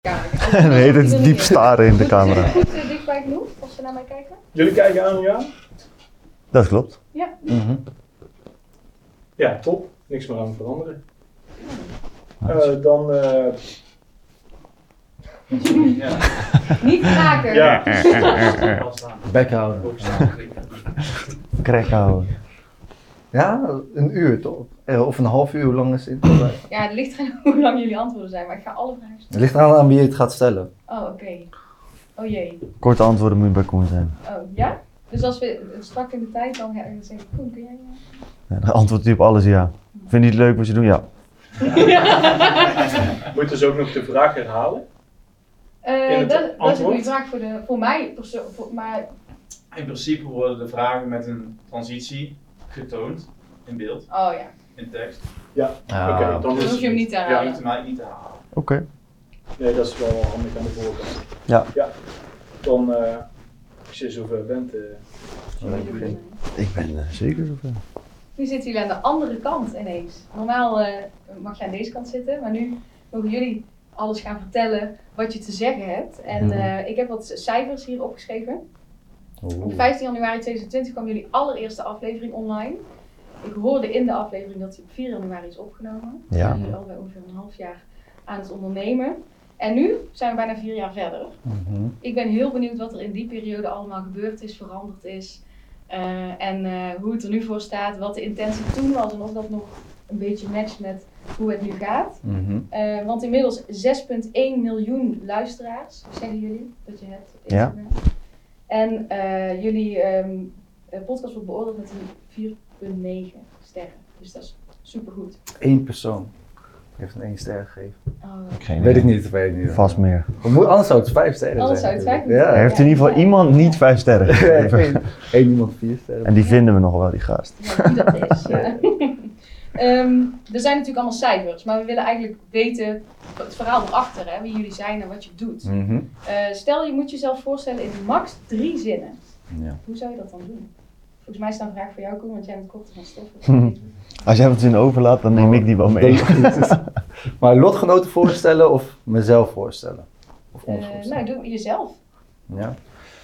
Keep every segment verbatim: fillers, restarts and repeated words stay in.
Nee, dit is diep staren in de camera. Is het dichtbij genoeg als ze naar mij kijken? Jullie kijken aan nu aan? Dat klopt. Ja. Mm-hmm. Ja, top. Niks meer aan veranderen. Uh, dan... Uh... ja. Niet raken. Ja. Bek houden. Krek houden. Ja, een uur toch? Of een half uur, hoe lang is het? Ja, het ligt eraan hoe lang jullie antwoorden zijn, maar ik ga alle vragen stellen. Het ligt eraan aan wie je het gaat stellen. Oh, oké. Okay. Oh jee. Korte antwoorden moet je bij Koen zijn. Oh, ja? Dus als we strak in de tijd dan zeggen, Koen, kun jij... Ja, dan antwoordt hij op alles ja. Vind je het leuk wat je doet? Ja. Moeten ze ook nog de vraag herhalen? Uh, dat, dat is een goede vraag voor, de, voor mij, voor, maar... In principe worden de vragen met een transitie getoond in beeld. Oh ja. In tekst. Ja, ah, oké. Okay, dan hoef je hem niet te herhalen. Ja, niet te mij niet te halen. Oké. Okay. Nee, dat is wel handig aan de voorkant. Ja. Ja. Dan, uh, als je zover bent... Uh, ja, ik ben uh, zeker zover. Nu zitten jullie aan de andere kant ineens. Normaal uh, mag je aan deze kant zitten, maar nu mogen jullie alles gaan vertellen wat je te zeggen hebt. En uh, ik heb wat cijfers hier opgeschreven. Oeh. Op vijftien januari tweeduizend twintig kwam jullie allereerste aflevering online. Ik hoorde in de aflevering dat die op vier januari is opgenomen. Ja. Zijn jullie alweer ongeveer een half jaar aan het ondernemen. En nu zijn we bijna vier jaar verder. Mm-hmm. Ik ben heel benieuwd wat er in die periode allemaal gebeurd is, veranderd is. Uh, en uh, hoe het er nu voor staat, wat de intentie toen was en of dat nog een beetje matcht met hoe het nu gaat. Mm-hmm. Uh, want inmiddels zes komma één miljoen luisteraars, zeggen jullie, dat je hebt. Ja. En uh, jullie um, podcast wordt beoordeeld met een vier komma negen sterren. Dus dat is supergoed. Eén persoon heeft een één ster gegeven. Oh. Geen weet ik niet, weet ik niet. Vast meer. Moet, anders zou het vijf sterren anders zijn. Anders zou het vijf sterren ja. zijn. Heeft in ieder geval ja. iemand niet vijf sterren gegeven. Eén iemand vier sterren. En die vinden we nog wel, die gast. Ja, wie dat is. Ja. um, er zijn natuurlijk allemaal cijfers, maar we willen eigenlijk weten het verhaal erachter, hè, wie jullie zijn en wat je doet. Mm-hmm. Uh, stel je moet jezelf voorstellen in max drie zinnen. Ja. Hoe zou je dat dan doen? Volgens mij staat een vraag voor jou, Koen, want jij bent korter van stoffen. Als jij wat zin overlaat, dan neem ik die wel mee. Maar lotgenoten voorstellen of mezelf voorstellen? Of ons uh, voorstellen? Nou, doe jezelf. Ja.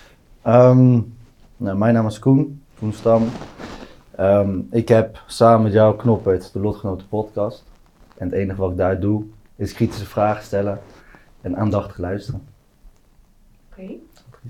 Um, nou, mijn naam is Koen, Koen Stam. Um, ik heb samen met jou Knoppert de Lotgenoten podcast. En het enige wat ik daar doe, is kritische vragen stellen en aandachtig luisteren. Oké. Okay.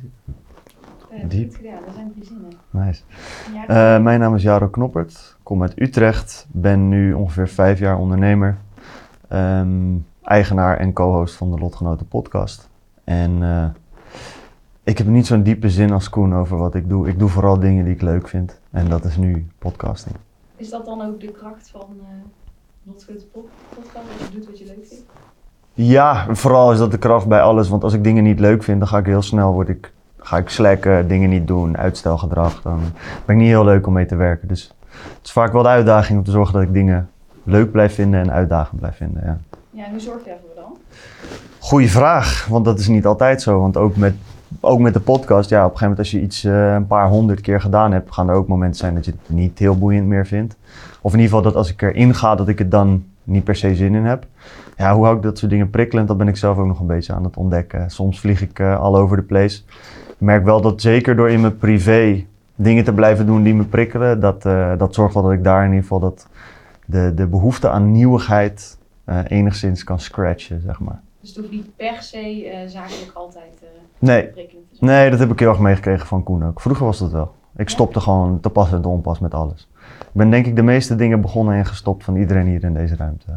Uh, Diep. Goed gedaan, dat zijn drie zinnen. Nice. Uh, mijn naam is Jaro Knoppert, kom uit Utrecht, ben nu ongeveer vijf jaar ondernemer, um, eigenaar en co-host van de Lotgenoten podcast. En uh, ik heb niet zo'n diepe zin als Koen over wat ik doe. Ik doe vooral dingen die ik leuk vind en dat is nu podcasting. Is dat dan ook de kracht van uh, Lotgenoten podcast, dat je doet wat je leuk vindt? Ja, vooral is dat de kracht bij alles, want als ik dingen niet leuk vind, dan ga ik heel snel, word ik... ga ik slacken, dingen niet doen, uitstelgedrag, dan ben ik niet heel leuk om mee te werken. Dus het is vaak wel de uitdaging om te zorgen dat ik dingen leuk blijf vinden en uitdagend blijf vinden. Ja, ja en hoe zorg je ervoor dan? Goeie vraag, want dat is niet altijd zo. Want ook met, ook met de podcast, ja, op een gegeven moment als je iets uh, een paar honderd keer gedaan hebt, gaan er ook momenten zijn dat je het niet heel boeiend meer vindt. Of in ieder geval dat als ik erin ga, dat ik het dan niet per se zin in heb. Ja, hoe hou ik dat soort dingen prikkelend? Dat ben ik zelf ook nog een beetje aan het ontdekken. Soms vlieg ik uh, all over the place. Ik merk wel dat zeker door in mijn privé dingen te blijven doen die me prikkelen, dat, uh, dat zorgt wel dat ik daar in ieder geval dat de, de behoefte aan nieuwigheid uh, enigszins kan scratchen, zeg maar. Dus het hoeft niet per se uh, zakelijk altijd uh, nee. prikkelend te zijn? Nee, dat heb ik heel erg meegekregen van Koen ook. Vroeger was dat wel. Ik stopte ja? gewoon te pas en te onpas met alles. Ik ben denk ik de meeste dingen begonnen en gestopt van iedereen hier in deze ruimte.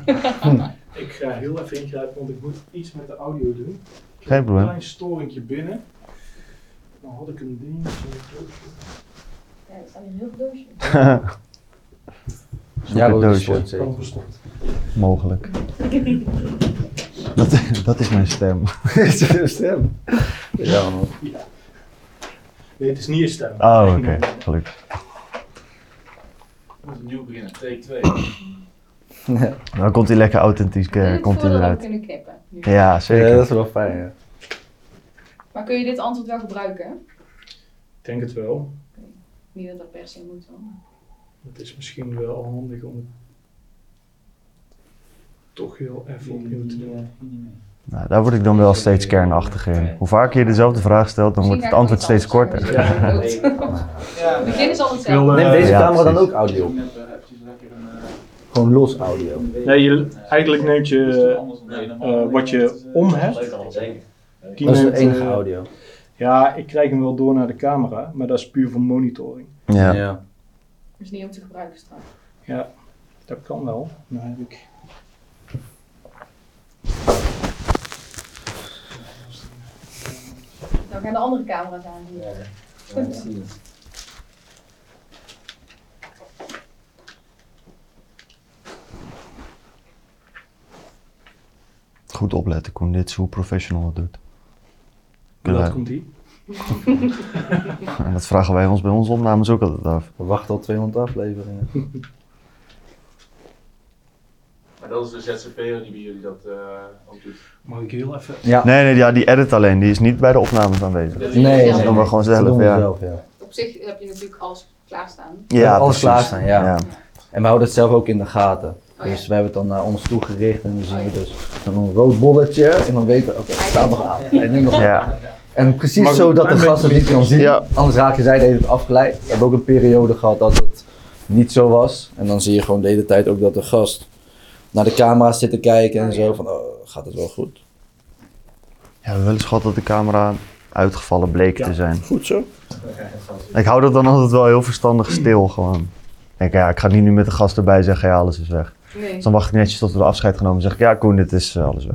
Ik ga heel even ingrijpen, want ik moet iets met de audio doen. Ik Geen probleem. Een klein storingje binnen. Dan had ik een ding. Ja, er staat hier heel veel doosjes. Ja, een doosje. Kan verstopt. Mogelijk. dat, dat is mijn stem. Is dat een stem? Ja, man. Ja. Nee, het is niet een stem. Oh, oké. Okay. Gelukkig. We moeten opnieuw beginnen. Take twee. Ja. Dan komt hij lekker authentiek uh, komt hij eruit. We kunnen knippen. Nu. Ja, zeker. Ja, dat is wel fijn, ja. Maar kun je dit antwoord wel gebruiken? Ik denk het wel. Okay. Niet dat dat per se moet wel. Het is misschien wel handig om het toch heel even opnieuw te doen. Nou, daar word ik dan wel steeds kernachtig in. Hoe vaker je dezelfde vraag stelt, dan wordt het antwoord steeds korter. Ja. Het begin is al Ik hetzelfde. wil, Neem eh, deze Ja, camera dan precies. ook audio op? Gewoon los audio. Nee, je, eigenlijk neemt je uh, wat je om hebt. Die Dat is de neemt, enige uh, audio. Ja, ik krijg hem wel door naar de camera, maar dat is puur voor monitoring. Ja. Dus niet om te gebruiken straks. Ja, dat kan wel. Maar heb ik... Nou gaan de andere camera's aan hier. Goed. Goed opletten, Koen. Dit is hoe professional het doet. Dat Kunnen komt ie. wij- En dat vragen wij ons bij onze opnames ook altijd af. We wachten al tweehonderd afleveringen. Maar dat is de Z Z P'er die bij jullie dat uh, ook doet. Mag ik heel even... Ja. Nee, nee, ja, die edit alleen. Die is niet bij de opnames aanwezig. Dat Nee, doe je nee, Dat zelf. doen we gewoon zelf, Dat doen we ja. zelf, ja. Op zich heb je natuurlijk alles klaarstaan. Ja, alles precies. klaarstaan, ja. Ja. En we houden het zelf ook in de gaten. Oh, ja. Dus we hebben het dan naar ons toegericht en dan zien Oh, we ja. dus een rood bolletje en dan weten we, oké, het staat nog aan. En nu nog aan. Ja. En precies Mag ik zo een dat de klein gast het beetje niet kan zien, Ja. anders raken zij de hele tijd afgeleid. We hebben ook een periode gehad dat het niet zo was. En dan zie je gewoon de hele tijd ook dat de gast naar de camera zit te kijken en Oh, zo ja. van, oh, gaat het wel goed? Ja, we hebben wel eens gehad dat de camera uitgevallen bleek Ja. te zijn. Goed zo. Ik hou dat dan altijd wel heel verstandig stil gewoon. Ik denk, ja, ik ga niet nu met de gast erbij zeggen, ja, alles is weg. Nee. Dus dan wacht ik netjes tot we de afscheid genomen en zeg ik, ja Koen, dit is eh, alles weg.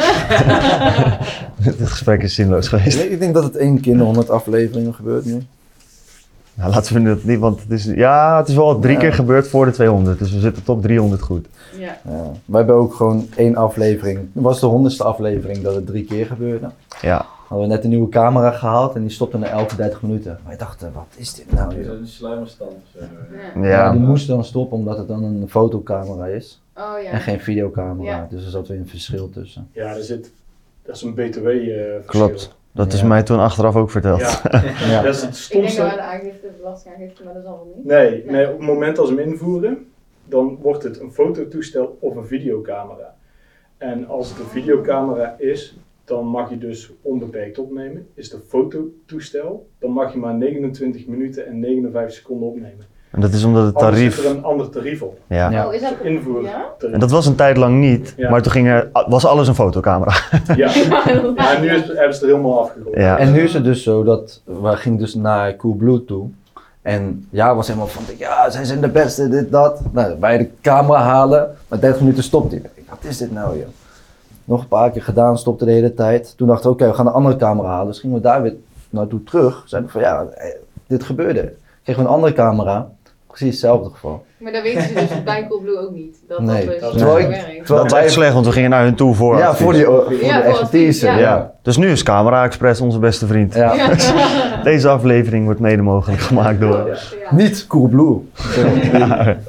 Dit gesprek is zinloos geweest. Ik denk dat het één keer in de honderd afleveringen gebeurt nu. Nou, laten we het niet, want het is, ja, het is wel drie Ja. keer gebeurd voor de tweehonderd. Dus we zitten top driehonderd goed. Ja. Ja. Wij hebben ook gewoon één aflevering. Het was de honderdste aflevering dat het drie keer gebeurde. Ja, Hadden we net een nieuwe camera gehaald en die stopte na elke dertig minuten. Wij dachten, wat is dit nou? Is joh? dat een sluimerstand? of zo? Ja. Ja, ja. die moest dan stoppen omdat het dan een fotocamera is Oh ja. en geen videocamera. Ja. Dus er zat weer een verschil tussen. Ja, er zit... Dat is een B T W-verschil. klopt. Dat is Ja. mij toen achteraf ook verteld. Ja, Ja. dat is het Ik denk stomste. dat we de aangifte, de belastingaangifte, maar dat is allemaal niet. Nee, nee, op het moment als we hem invoeren, dan wordt het een fototoestel of een videocamera. En als het een videocamera is, dan mag je dus onbeperkt opnemen. Is het een fototoestel, dan mag je maar negenentwintig minuten en negenenvijftig seconden opnemen. En dat is omdat het Anders tarief... zit er een ander tarief op. Ja. Ja. Oh, is dat Invoer. Ja? En dat was een tijd lang niet, Ja. maar toen ging er, was alles een fotocamera. Ja, maar nu is, hebben ze er helemaal afgegooid. Ja. En nu is het dus zo dat we gingen dus naar Coolblue toe. En ja, was helemaal van, ja, zij zijn de beste, dit, dat. Nou, bij de camera halen, maar dertig minuten stopt hij. Wat is dit nou, joh? Nog een paar keer gedaan, stopte de hele tijd. Toen dachten we, oké, we gaan een andere camera halen. Dus gingen we daar weer naartoe terug. Zeiden we van, ja, eh, dit gebeurde. Kregen we een andere camera. Precies hetzelfde geval. Maar dat weten ze dus bij Coolblue ook niet. Dat Nee. dat dus Dat zo terwijl ik- werkt. terwijl Dat is echt slecht, want we gingen naar hun toe voor Ja, advies. voor, die, voor Ja, de voor advies, expertise. ja. Ja. Ja. Dus nu is Camera Express onze beste vriend. Ja. Ja. Deze aflevering wordt mede mogelijk gemaakt door... Ja. Ja. Niet Coolblue. Ja.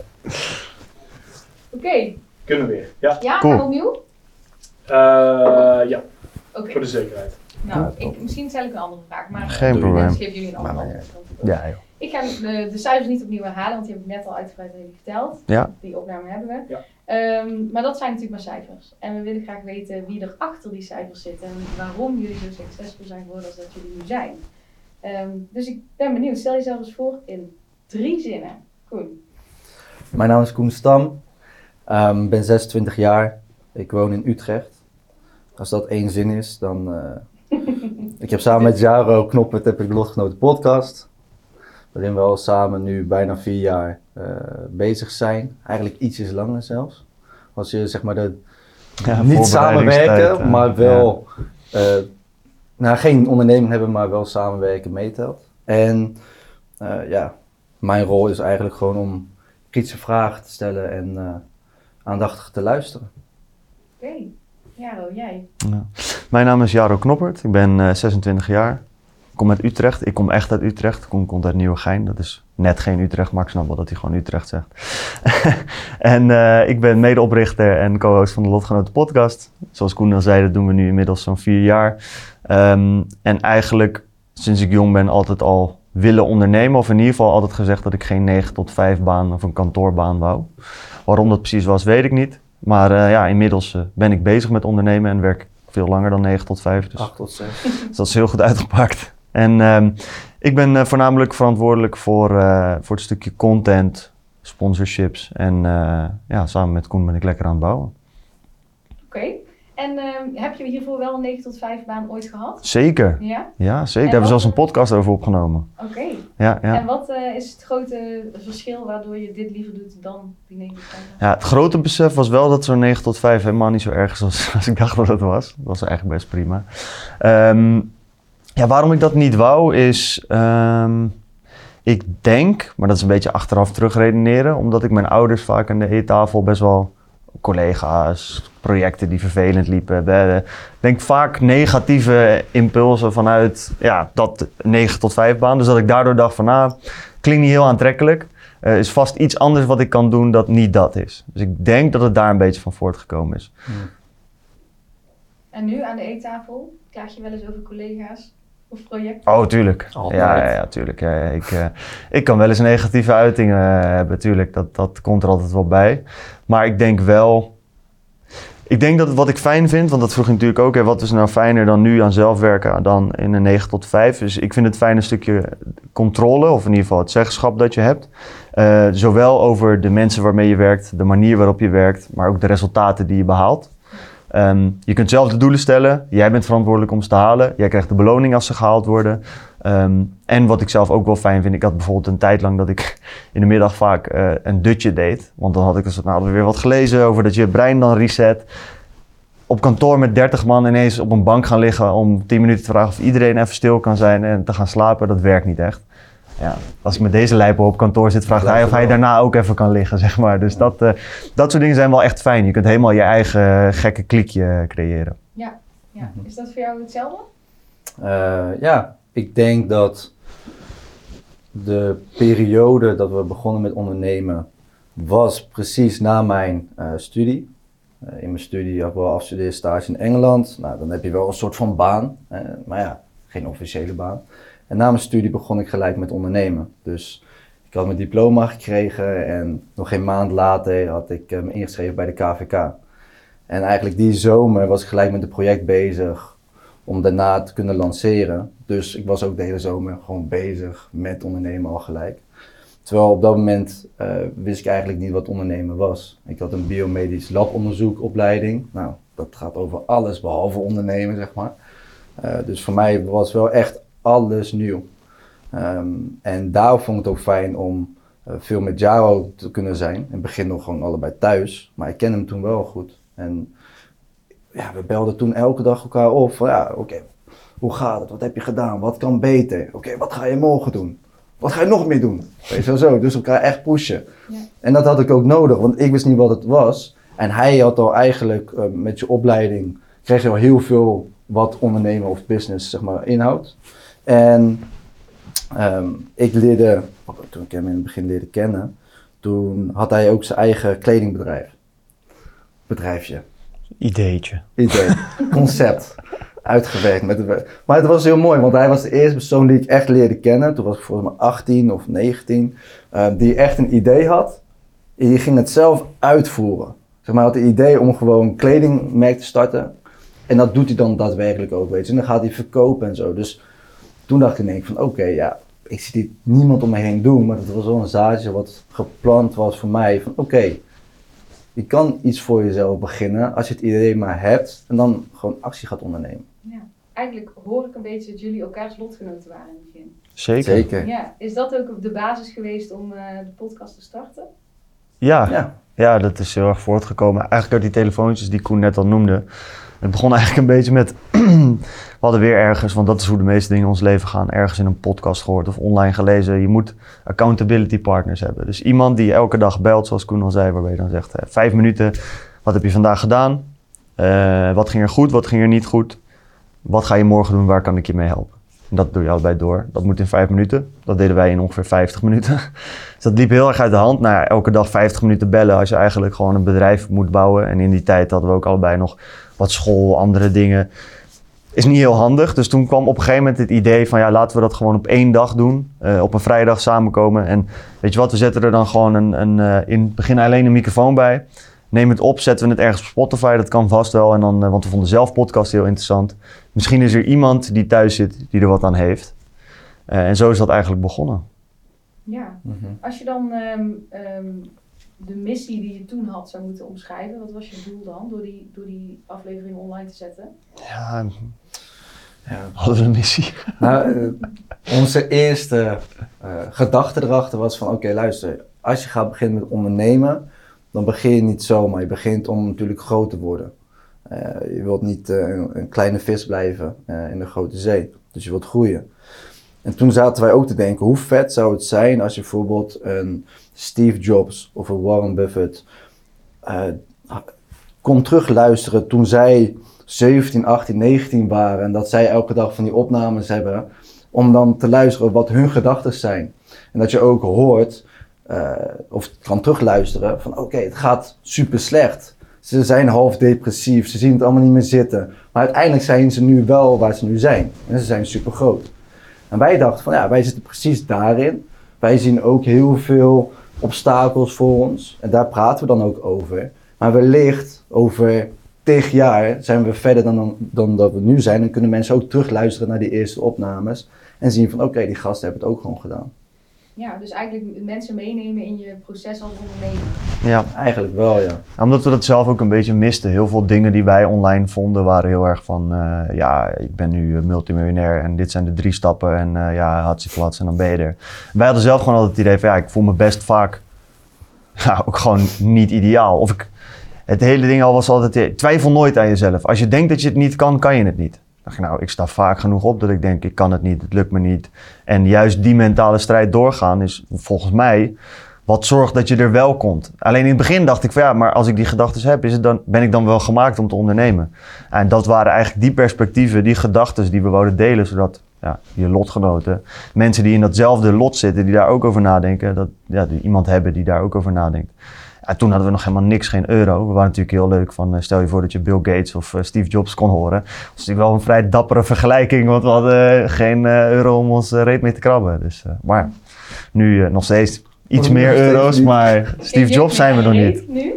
Oké, Kunnen we weer. Ja, ja, Cool. gaan we opnieuw? Eh, ja, Oké, voor de zekerheid. nou, Ja, top. ik, misschien stel ik een andere vraag, maar Geen dan probleem. geven jullie een ander Maar- antwoord. Ja, joh. Ik ga de, de cijfers niet opnieuw herhalen, want die heb ik net al uitgebreid aan jullie verteld. Ja. Die opname hebben we. Ja. Ehm, maar dat zijn natuurlijk maar cijfers. En we willen graag weten wie er achter die cijfers zit en waarom jullie zo succesvol zijn geworden als dat jullie nu zijn. Ehm, dus ik ben benieuwd. Stel jezelf eens voor in drie zinnen. Koen. Mijn naam is Koen Stam. Ik ben zesentwintig jaar. Ik woon in Utrecht. Als dat één zin is, dan... eh, ik heb samen met Jaro Knoppert heb ik de Lotgenoten podcast. Waarin we al samen nu bijna vier jaar eh, bezig zijn. Eigenlijk ietsjes langer zelfs. Als je zeg maar de... Ja, niet voorbereidingstijd, samenwerken, eh, maar wel... eh, nou, geen onderneming hebben, maar wel samenwerken meetelt. En eh, ja, mijn rol is eigenlijk gewoon om kritische vragen te stellen en eh, aandachtig te luisteren. Oké. Jaro, jij. Ja. Mijn naam is Jaro Knoppert, ik ben eh, zesentwintig jaar. Ik kom uit Utrecht, ik kom echt uit Utrecht. Koen komt uit Nieuwegein, dat is net geen Utrecht, maar ik snap wel dat hij gewoon Utrecht zegt. en uh, ik ben medeoprichter en co-host van de Lotgenoten podcast. Zoals Koen al zei, dat doen we nu inmiddels zo'n vier jaar. Um, en eigenlijk sinds ik jong ben altijd al willen ondernemen. Of in ieder geval altijd gezegd dat ik geen negen tot vijf baan of een kantoorbaan wou. Waarom dat precies was, weet ik niet. Maar uh, ja, inmiddels uh, ben ik bezig met ondernemen en werk veel langer dan negen tot vijf. Dus, acht tot zes. dus dat is heel goed uitgepakt. En um, ik ben uh, voornamelijk verantwoordelijk voor, uh, voor het stukje content, sponsorships. En uh, ja, samen met Koen ben ik lekker aan het bouwen. Oké. Okay. En uh, heb je hiervoor wel een negen tot vijf baan ooit gehad? Zeker. Ja? Ja, zeker. Daar hebben we zelfs een podcast over opgenomen. Oké. Okay. Ja, ja. En wat uh, is het grote verschil waardoor je dit liever doet dan die negen tot vijf? Ja, het grote besef was wel dat zo'n negen tot vijf helemaal niet zo erg is als, als ik dacht dat het was. Dat was eigenlijk best prima. Um, ja, waarom ik dat niet wou is... Um, ik denk, maar dat is een beetje achteraf terugredeneren, omdat ik mijn ouders vaak aan de eettafel best wel... collega's, projecten die vervelend liepen. Ik denk vaak negatieve impulsen vanuit ja, dat negen tot vijf baan. Dus dat ik daardoor dacht van nou, klinkt niet heel aantrekkelijk. Er uh, is vast iets anders wat ik kan doen dat niet dat is. Dus ik denk dat het daar een beetje van voortgekomen is. Hmm. En nu aan de eettafel, klaag je wel eens over collega's of projecten? Oh, tuurlijk. Altijd. Ja, ja, ja, tuurlijk. Ja, ja. Ik, uh, ik kan wel eens negatieve uitingen uh, hebben, tuurlijk. Dat, dat komt er altijd wel bij. Maar ik denk wel... Ik denk dat wat ik fijn vind, want dat vroeg je natuurlijk ook... Hè, wat is nou fijner dan nu aan zelf werken dan in een negen tot vijf? Dus ik vind het fijn een stukje controle, of in ieder geval het zeggenschap dat je hebt. Uh, zowel over de mensen waarmee je werkt, de manier waarop je werkt... maar ook de resultaten die je behaalt. Um, je kunt zelf de doelen stellen, jij bent verantwoordelijk om ze te halen. Jij krijgt de beloning als ze gehaald worden. Um, en wat ik zelf ook wel fijn vind, ik had bijvoorbeeld een tijd lang dat ik in de middag vaak uh, een dutje deed. Want dan had ik dus, nou, hadden we weer wat gelezen over dat je brein dan reset. Op kantoor met dertig man ineens op een bank gaan liggen om tien minuten te vragen of iedereen even stil kan zijn en te gaan slapen, dat werkt niet echt. Ja, als ik met deze lijpen op kantoor zit, vraagt hij of hij daarna ook even kan liggen, zeg maar. Dus dat, uh, dat soort dingen zijn wel echt fijn. Je kunt helemaal je eigen gekke kliekje creëren. Ja, ja. Is dat voor jou hetzelfde? Uh, ja, ik denk dat de periode dat we begonnen met ondernemen was precies na mijn uh, studie. Uh, in mijn studie had ik wel afstudeerstage in Engeland. Nou, dan heb je wel een soort van baan, uh, maar ja, geen officiële baan. En na mijn studie begon ik gelijk met ondernemen. Dus ik had mijn diploma gekregen en nog geen maand later had ik uh, me ingeschreven bij de K V K. En eigenlijk die zomer was ik gelijk met het project bezig om daarna te kunnen lanceren. Dus ik was ook de hele zomer gewoon bezig met ondernemen al gelijk. Terwijl op dat moment uh, wist ik eigenlijk niet wat ondernemen was. Ik had een biomedisch labonderzoekopleiding. Nou, dat gaat over alles behalve ondernemen, zeg maar. Uh, dus voor mij was wel echt alles nieuw. Um, en daarom vond ik het ook fijn om uh, veel met Jaro te kunnen zijn. In het begin nog gewoon allebei thuis, maar ik ken hem toen wel goed. En ja, we belden toen elke dag elkaar op van ja, oké, okay, hoe gaat het? Wat heb je gedaan? Wat kan beter? Oké, okay, wat ga je morgen doen? Wat ga je nog meer doen? Weet je wel zo, dus elkaar echt pushen. Ja. En dat had ik ook nodig, want ik wist niet wat het was. En hij had al eigenlijk uh, met je opleiding, kreeg je al heel veel wat ondernemen of business zeg maar inhoudt. En um, ik leerde, toen ik hem in het begin leerde kennen, toen had hij ook zijn eigen kledingbedrijf. Bedrijfje. Ideetje. Idee. Concept. Uitgewerkt. Met de, maar het was heel mooi, want hij was de eerste persoon die ik echt leerde kennen. Toen was ik volgens mij achttien of negentien. Uh, die echt een idee had. En die ging het zelf uitvoeren. Zeg maar, hij had het idee om gewoon een kledingmerk te starten. En dat doet hij dan daadwerkelijk ook, weet je. En dan gaat hij verkopen en zo. Dus toen dacht ik in één keer van, oké, okay, ja, ik zie dit niemand om me heen doen. Maar het was wel een zaadje wat geplant was voor mij. Van oké, okay, je kan iets voor jezelf beginnen als je het idee maar hebt. En dan gewoon actie gaat ondernemen. Ja, eigenlijk hoor ik een beetje dat jullie elkaars lotgenoten waren in het begin. Zeker. Zeker. Ja, is dat ook de basis geweest om uh, de podcast te starten? Ja. Ja. ja, dat is heel erg voortgekomen. Eigenlijk uit die telefoontjes die Koen net al noemde. Het begon eigenlijk een beetje met, we hadden weer ergens, want dat is hoe de meeste dingen in ons leven gaan, ergens in een podcast gehoord of online gelezen. Je moet accountability partners hebben. Dus iemand die elke dag belt, zoals Koen al zei, waarbij je dan zegt, hè, vijf minuten, wat heb je vandaag gedaan? Uh, wat ging er goed, wat ging er niet goed? Wat ga je morgen doen, waar kan ik je mee helpen? En dat doe je allebei door. Dat moet in vijf minuten. Dat deden wij in ongeveer vijftig minuten. Dus dat liep heel erg uit de hand. Nou ja, elke dag vijftig minuten bellen als je eigenlijk gewoon een bedrijf moet bouwen. En in die tijd hadden we ook allebei nog wat school, andere dingen. Is niet heel handig. Dus toen kwam op een gegeven moment het idee van ja, laten we dat gewoon op één dag doen. Uh, op een vrijdag samenkomen. En weet je wat, we zetten er dan gewoon een, een, uh, in het begin alleen een microfoon bij. neem het op, zetten we het ergens op Spotify, dat kan vast wel. En dan, uh, want we vonden zelf podcast heel interessant. Misschien is er iemand die thuis zit die er wat aan heeft. Uh, en zo is dat eigenlijk begonnen. Ja, Mm-hmm. als je dan um, um, de missie die je toen had zou moeten omschrijven, wat was je doel dan door die, door die aflevering online te zetten? Ja, Ja. hadden we een missie. Nou, uh, onze eerste uh, gedachte erachter was van, oké, okay, luister, als je gaat beginnen met ondernemen, dan begin je niet zomaar. Je begint om natuurlijk groot te worden. Uh, je wilt niet uh, een, een kleine vis blijven uh, in de grote zee. Dus je wilt groeien. En toen zaten wij ook te denken, hoe vet zou het zijn als je bijvoorbeeld een Steve Jobs of een Warren Buffett uh, kon terugluisteren toen zij zeventien, achttien, negentien waren en dat zij elke dag van die opnames hebben, om dan te luisteren wat hun gedachten zijn. En dat je ook hoort, uh, of kan terugluisteren, van oké, okay, het gaat super slecht. Ze zijn half depressief, ze zien het allemaal niet meer zitten. Maar uiteindelijk zijn ze nu wel waar ze nu zijn. En ze zijn super groot. En wij dachten van ja, wij zitten precies daarin. Wij zien ook heel veel obstakels voor ons. En daar praten we dan ook over. Maar wellicht over tig jaar zijn we verder dan, dan, dan dat we nu zijn. En kunnen mensen ook terugluisteren naar die eerste opnames. En zien van oké, okay, die gasten hebben het ook gewoon gedaan. Ja, dus eigenlijk mensen meenemen in je proces als ondernemer. Ja. Eigenlijk wel, ja. Omdat we dat zelf ook een beetje misten. Heel veel dingen die wij online vonden waren heel erg van... Uh, ja, ik ben nu multimiljonair en dit zijn de drie stappen en uh, ja, hatsieflats en dan ben je er. Wij hadden zelf gewoon altijd het idee van ja, ik voel me best vaak ja, ook gewoon niet ideaal. Of ik, het hele ding al was altijd, twijfel nooit aan jezelf. Als je denkt dat je het niet kan, kan je het niet. dacht ik, nou, ik sta vaak genoeg op dat ik denk, ik kan het niet, het lukt me niet. En juist die mentale strijd doorgaan is volgens mij wat zorgt dat je er wel komt. Alleen in het begin dacht ik van ja, maar als ik die gedachten heb, is het dan, ben ik dan wel gemaakt om te ondernemen. En dat waren eigenlijk die perspectieven, die gedachten die we wouden delen, zodat ja, je lotgenoten, mensen die in datzelfde lot zitten, die daar ook over nadenken, dat ja, die iemand hebben die daar ook over nadenkt. En toen hadden we nog helemaal niks, geen euro. We waren natuurlijk heel leuk van, uh, stel je voor dat je Bill Gates of uh, Steve Jobs kon horen. Dat was natuurlijk wel een vrij dappere vergelijking, want we hadden uh, geen uh, euro om ons uh, reet mee te krabben. Dus, uh, maar ja, nu uh, nog steeds iets meer euro's, maar Steve Jobs zijn we nog niet. Nu?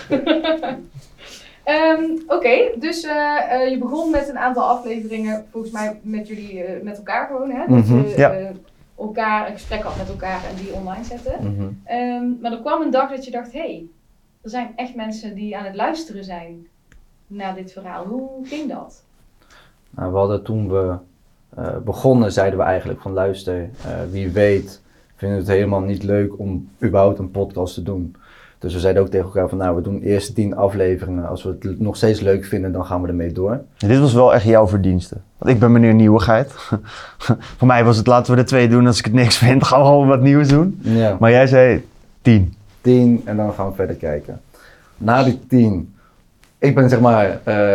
um, Oké, okay, dus uh, uh, je begon met een aantal afleveringen, volgens mij met jullie, uh, met elkaar gewoon, hè? Dat Mm-hmm. je Ja. uh, elkaar een gesprek had met elkaar en die online zetten. Mm-hmm. Um, maar er kwam een dag dat je dacht, hé, hey, er zijn echt mensen die aan het luisteren zijn naar dit verhaal. Hoe ging dat? Nou, we hadden toen we uh, begonnen, zeiden we eigenlijk van luister, uh, wie weet vinden we het helemaal niet leuk om überhaupt een podcast te doen. Dus we zeiden ook tegen elkaar van nou, we doen eerst tien afleveringen. Als we het nog steeds leuk vinden, dan gaan we ermee door. Ja, dit was wel echt jouw verdienste. Want ik ben meneer Nieuwigheid. Voor mij was het laten we er twee doen. Als ik het niks vind, gaan we gewoon wat nieuws doen. Ja. Maar jij zei tien. tien en dan gaan we verder kijken. Na die tien, ik ben zeg maar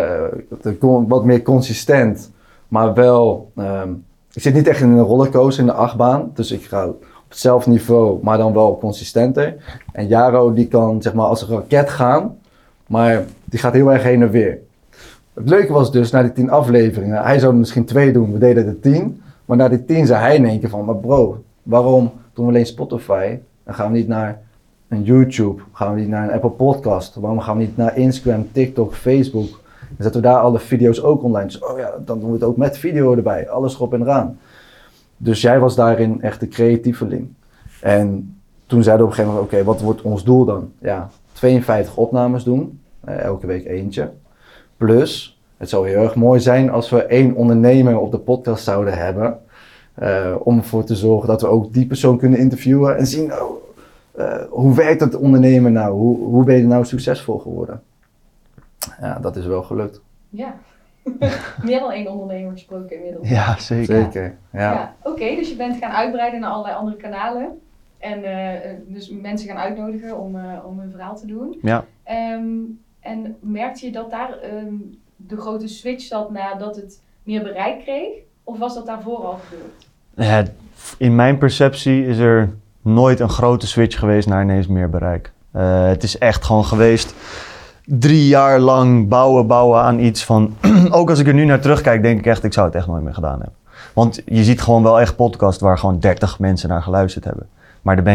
uh, wat meer consistent, maar wel, um, ik zit niet echt in een rollercoaster, in de achtbaan, dus ik ga op hetzelfde niveau, maar dan wel consistenter. En Jaro die kan zeg maar als een raket gaan, maar die gaat heel erg heen en weer. Het leuke was dus, na die tien afleveringen, hij zou er misschien twee doen, we deden er tien, maar na die tien zei hij in één keer van, maar bro, waarom doen we alleen Spotify, dan gaan we niet naar een YouTube, gaan we niet naar een Apple Podcast, waarom gaan we niet naar Instagram, TikTok, Facebook, dan zetten we daar alle video's ook online. Dus oh ja, dan doen we het ook met video erbij, alles erop en eraan. Dus jij was daarin echt de creatieveling. En toen zeiden we op een gegeven moment, oké, okay, wat wordt ons doel dan? Ja, tweeënvijftig opnames doen, uh, elke week eentje. Plus, het zou heel erg mooi zijn als we één ondernemer op de podcast zouden hebben, uh, om ervoor te zorgen dat we ook die persoon kunnen interviewen en zien, oh, uh, hoe werkt het ondernemen nou? Hoe, hoe ben je nou succesvol geworden? Ja, dat is wel gelukt. Ja, meer dan één ondernemer gesproken inmiddels. Ja, zeker. Zeker, ja. Ja, Oké, okay, dus je bent gaan uitbreiden naar allerlei andere kanalen. En uh, dus mensen gaan uitnodigen om, uh, om hun verhaal te doen. Ja. Um, en merkte je dat daar um, de grote switch zat nadat het meer bereik kreeg? Of was dat daarvoor al gebeurd? Ja, in mijn perceptie is er nooit een grote switch geweest naar ineens meer bereik. Uh, het is echt gewoon geweest drie jaar lang bouwen, bouwen aan iets van... ook als ik er nu naar terugkijk, denk ik echt, ik zou het echt nooit meer gedaan hebben. Want je ziet gewoon wel echt podcasts waar gewoon dertig mensen naar geluisterd hebben. Maar dan ben je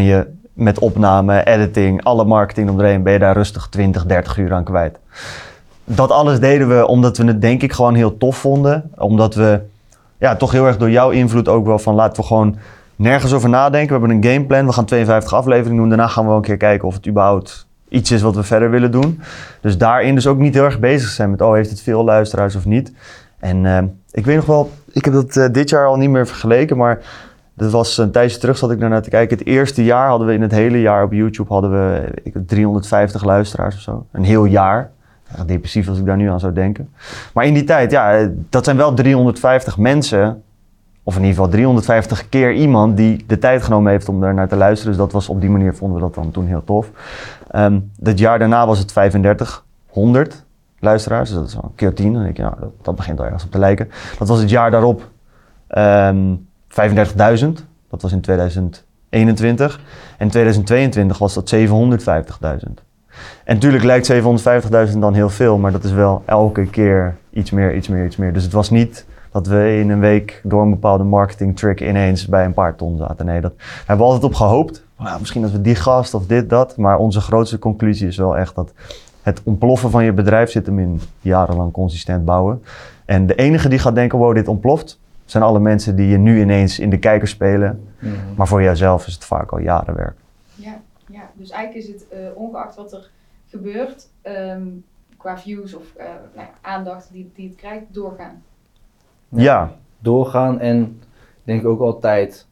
met opname, editing, alle marketing omheen, ben je daar rustig twintig, dertig uur aan kwijt. Dat alles deden we omdat we het denk ik gewoon heel tof vonden. Omdat we ja, toch heel erg door jouw invloed ook wel van laten we gewoon nergens over nadenken. We hebben een gameplan, we gaan tweeënvijftig afleveringen doen. Daarna gaan we wel een keer kijken of het überhaupt iets is wat we verder willen doen. Dus daarin dus ook niet heel erg bezig zijn met oh, heeft het veel luisteraars of niet. En uh, ik weet nog wel, ik heb dat uh, dit jaar al niet meer vergeleken, maar dat was een tijdje terug zat ik daarnaar te kijken. Het eerste jaar hadden we in het hele jaar op YouTube hadden we ik, driehonderdvijftig luisteraars of zo. Een heel jaar. Ja, depressief als ik daar nu aan zou denken. Maar in die tijd, ja, dat zijn wel driehonderdvijftig mensen, of in ieder geval driehonderdvijftig keer iemand die de tijd genomen heeft om daar naar te luisteren. Dus dat was op die manier vonden we dat dan toen heel tof. Um, het jaar daarna was het vijfendertighonderd luisteraars, dus dat is wel een keer tien. Dan denk je, nou, dat, dat begint al ergens op te lijken. Dat was het jaar daarop um, vijfendertigduizend, dat was in tweeduizend eenentwintig. En in tweeduizend tweeëntwintig was dat zevenhonderdvijftigduizend. En natuurlijk lijkt zevenhonderdvijftigduizend dan heel veel, maar dat is wel elke keer iets meer, iets meer, iets meer. Dus het was niet dat we in een week door een bepaalde marketing trick ineens bij een paar ton zaten. Nee, dat daar hebben we altijd op gehoopt. Nou, misschien als we die gast of dit, dat. Maar onze grootste conclusie is wel echt dat het ontploffen van je bedrijf zit hem in jarenlang consistent bouwen. En de enige die gaat denken, wow, dit ontploft, zijn alle mensen die je nu ineens in de kijker spelen. Mm-hmm. Maar voor jouzelf is het vaak al jaren werk. Ja, ja. Dus eigenlijk is het uh, ongeacht wat er gebeurt, um, qua views of uh, nou ja, aandacht die, die het krijgt, doorgaan. Ja. ja. Doorgaan en ik denk ook altijd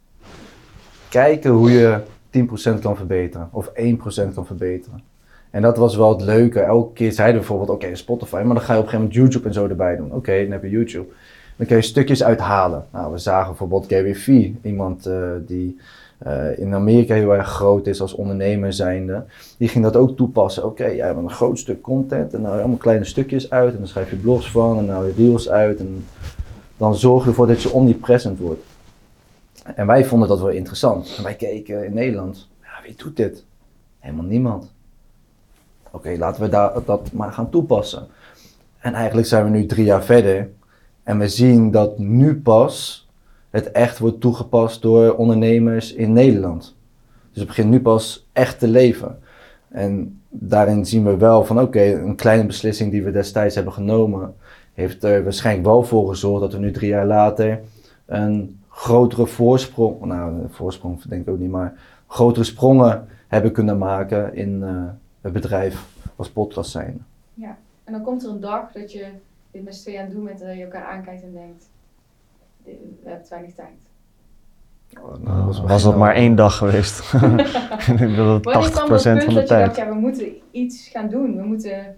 kijken hoe je tien procent kan verbeteren of één procent kan verbeteren. En dat was wel het leuke. Elke keer zeiden we bijvoorbeeld, oké, okay, Spotify, maar dan ga je op een gegeven moment YouTube en zo erbij doen. Oké, okay, dan heb je YouTube. Dan kun je stukjes uithalen. Nou, we zagen bijvoorbeeld Gary Vee, iemand uh, die uh, in Amerika heel erg groot is als ondernemer zijnde. Die ging dat ook toepassen. Oké, okay, jij hebt een groot stuk content en nou allemaal kleine stukjes uit en dan schrijf je blogs van en nou je reels uit en dan zorg je ervoor dat je omnipresent wordt. En wij vonden dat wel interessant. En wij keken in Nederland, ja, wie doet dit? Helemaal niemand. Oké, okay, laten we daar, dat maar gaan toepassen. En eigenlijk zijn we nu drie jaar verder en we zien dat nu pas het echt wordt toegepast door ondernemers in Nederland. Dus het begint nu pas echt te leven. En daarin zien we wel van oké, okay, een kleine beslissing die we destijds hebben genomen heeft er waarschijnlijk wel voor gezorgd dat we nu drie jaar later een grotere voorsprong, nou een voorsprong denk ik ook niet, maar grotere sprongen hebben kunnen maken in uh, het bedrijf als podcast zijn. Ja, en dan komt er een dag dat je dit met z'n tweeën aan het doen bent en je elkaar aankijkt en denkt, we hebben te weinig tijd. Oh, nou, was, was dat maar één dag geweest? Ik denk dat het tachtig procent van de dat tijd. Je dacht, ja, we moeten iets gaan doen. We moeten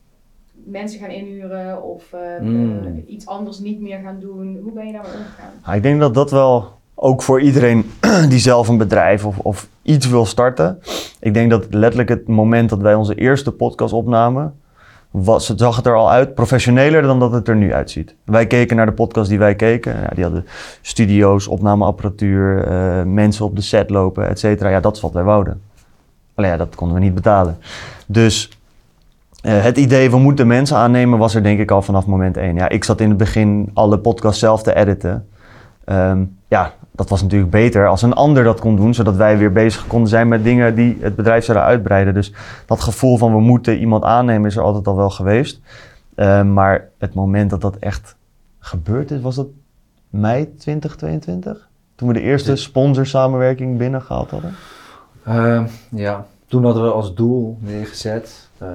mensen gaan inhuren of uh, mm. uh, iets anders niet meer gaan doen. Hoe ben je daarmee omgegaan? Nou, ik denk dat dat wel ook voor iedereen die zelf een bedrijf of, of iets wil starten. Ik denk dat letterlijk het moment dat wij onze eerste podcast opnamen, was, het zag het er al uit, professioneler dan dat het er nu uitziet. Wij keken naar de podcast die wij keken. Ja, die hadden studio's, opnameapparatuur, uh, mensen op de set lopen, et cetera. Ja, dat is wat wij wouden. Alleen ja, dat konden we niet betalen. Dus uh, het idee, we moeten mensen aannemen, was er denk ik al vanaf moment één. Ja, ik zat in het begin alle podcasts zelf te editen. Um, ja, dat was natuurlijk beter als een ander dat kon doen, zodat wij weer bezig konden zijn met dingen die het bedrijf zouden uitbreiden. Dus dat gevoel van we moeten iemand aannemen is er altijd al wel geweest. Uh, maar het moment dat dat echt gebeurd is, was dat mei twintig tweeëntwintig? Toen we de eerste sponsorsamenwerking binnengehaald hadden? Uh, ja, toen hadden we als doel neergezet, uh,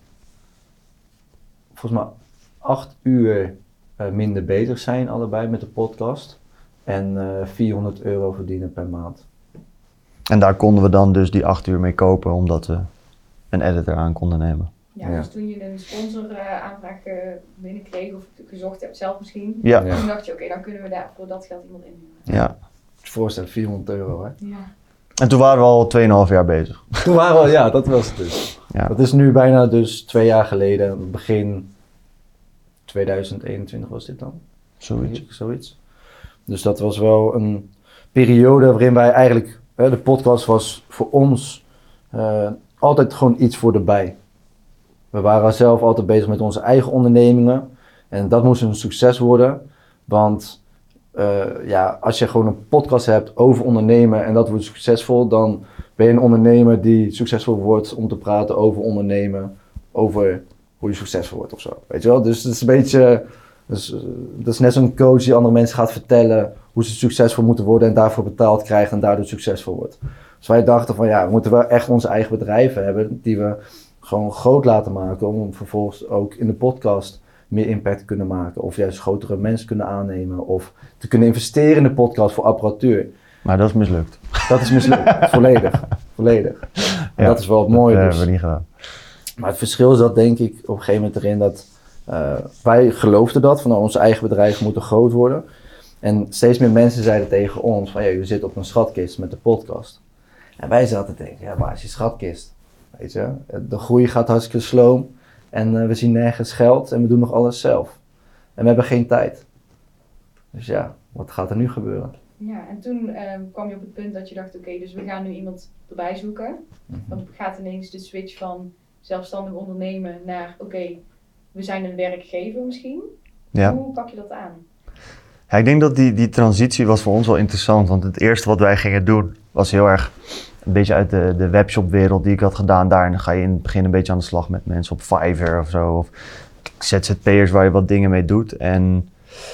volgens mij acht uur uh, minder bezig zijn allebei met de podcast. En uh, vierhonderd euro verdienen per maand. En daar konden we dan dus die acht uur mee kopen, omdat we een editor aan konden nemen. Ja, ja. Dus toen je een sponsoraanvraag uh, binnenkreeg of gezocht hebt zelf misschien, ja. Toen dacht je, oké, okay, dan kunnen we daar voor dat geld iemand inhuren. Ja. Voorstel vierhonderd euro, hè? Ja. En toen waren we al tweeënhalf jaar bezig. Toen waren we, ja, dat was het dus. Ja. Dat is nu bijna dus twee jaar geleden, begin tweeduizend eenentwintig was dit dan? Zoiets. Zoiets. Dus dat was wel een periode waarin wij eigenlijk, hè, de podcast was voor ons uh, altijd gewoon iets voor erbij. We waren zelf altijd bezig met onze eigen ondernemingen en dat moest een succes worden, want uh, ja, als je gewoon een podcast hebt over ondernemen en dat wordt succesvol, dan ben je een ondernemer die succesvol wordt om te praten over ondernemen, over hoe je succesvol wordt of zo. Weet je wel? Dus het is een beetje, dus, uh, dat is net zo'n coach die andere mensen gaat vertellen hoe ze succesvol moeten worden en daarvoor betaald krijgt en daardoor succesvol wordt. Dus wij dachten van ja, we moeten wel echt onze eigen bedrijven hebben die we gewoon groot laten maken om vervolgens ook in de podcast meer impact te kunnen maken. Of juist grotere mensen kunnen aannemen of te kunnen investeren in de podcast voor apparatuur. Maar dat is mislukt. Dat is mislukt, volledig. volledig. En Ja, dat is wel het mooie. Dat Dus. hebben we niet gedaan. Maar het verschil is dat denk ik op een gegeven moment erin dat uh, wij geloofden dat, van nou, onze eigen bedrijven moeten groot worden. En steeds meer mensen zeiden tegen ons van ja, je zit op een schatkist met de podcast. En wij zaten te denken, ja, waar is die schatkist? Weet je, de groei gaat hartstikke sloom en uh, we zien nergens geld en we doen nog alles zelf. En we hebben geen tijd. Dus ja, wat gaat er nu gebeuren? Ja, en toen uh, kwam je op het punt dat je dacht, oké, okay, dus we gaan nu iemand erbij zoeken. Mm-hmm. Dan gaat ineens de switch van zelfstandig ondernemen naar, oké, okay, we zijn een werkgever misschien. Ja. Hoe pak je dat aan? Ja, ik denk dat die, die transitie was voor ons wel interessant, want het eerste wat wij gingen doen was heel erg een beetje uit de, de webshopwereld die ik had gedaan daar. En dan ga je in het begin een beetje aan de slag met mensen op Fiverr of zo, of Z Z P'ers waar je wat dingen mee doet. En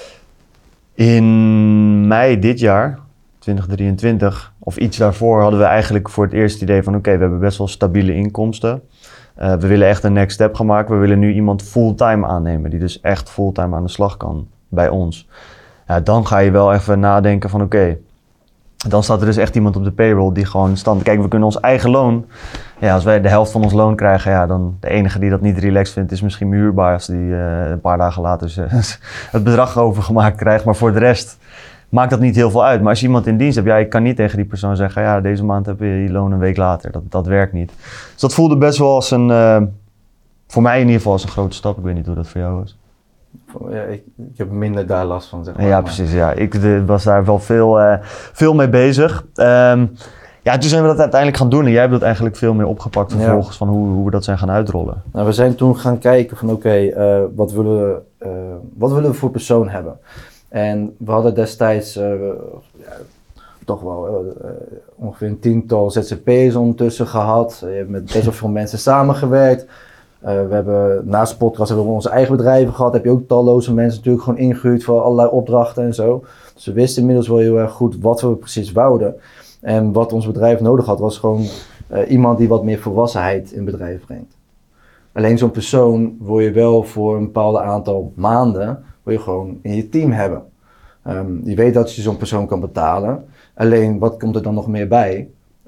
in mei dit jaar, twintig drieëntwintig, of iets daarvoor, hadden we eigenlijk voor het eerst het idee van oké, okay, we hebben best wel stabiele inkomsten. Uh, we willen echt een next step gaan maken. We willen nu iemand fulltime aannemen, die dus echt fulltime aan de slag kan bij ons. Ja, dan ga je wel even nadenken van oké, okay, dan staat er dus echt iemand op de payroll die gewoon stand. Kijk, we kunnen ons eigen loon, ja, als wij de helft van ons loon krijgen, ja, dan de enige die dat niet relaxed vindt is misschien mijn huurbaas die uh, een paar dagen later uh, het bedrag overgemaakt krijgt. Maar voor de rest maakt dat niet heel veel uit. Maar als je iemand in dienst hebt, ja, ik kan niet tegen die persoon zeggen, ja, deze maand heb je je loon een week later. Dat, dat werkt niet. Dus dat voelde best wel als een, uh, voor mij in ieder geval als een grote stap. Ik weet niet hoe dat voor jou was. Ja, ik, ik heb minder daar last van, zeg maar. Ja, precies. Ja. Ik de, was daar wel veel, uh, veel mee bezig. Um, ja, toen zijn we dat uiteindelijk gaan doen. En jij hebt dat eigenlijk veel meer opgepakt vervolgens ja. van hoe, hoe we dat zijn gaan uitrollen. Nou, we zijn toen gaan kijken van oké, okay, uh, wat, willen we, uh, wat willen we voor persoon hebben? En we hadden destijds uh, ja, toch wel uh, ongeveer een tiental Z Z P'ers ondertussen gehad. Je hebt met best wel veel mensen samengewerkt. Uh, we hebben naast de podcast hebben we onze eigen bedrijven gehad. Heb je ook talloze mensen natuurlijk gewoon ingehuurd voor allerlei opdrachten en zo. Dus we wisten inmiddels wel heel erg goed wat we precies wouden. En wat ons bedrijf nodig had was gewoon uh, iemand die wat meer volwassenheid in het bedrijf brengt. Alleen zo'n persoon wil je wel voor een bepaald aantal maanden wil je gewoon in je team hebben. Um, je weet dat je zo'n persoon kan betalen. Alleen wat komt er dan nog meer bij?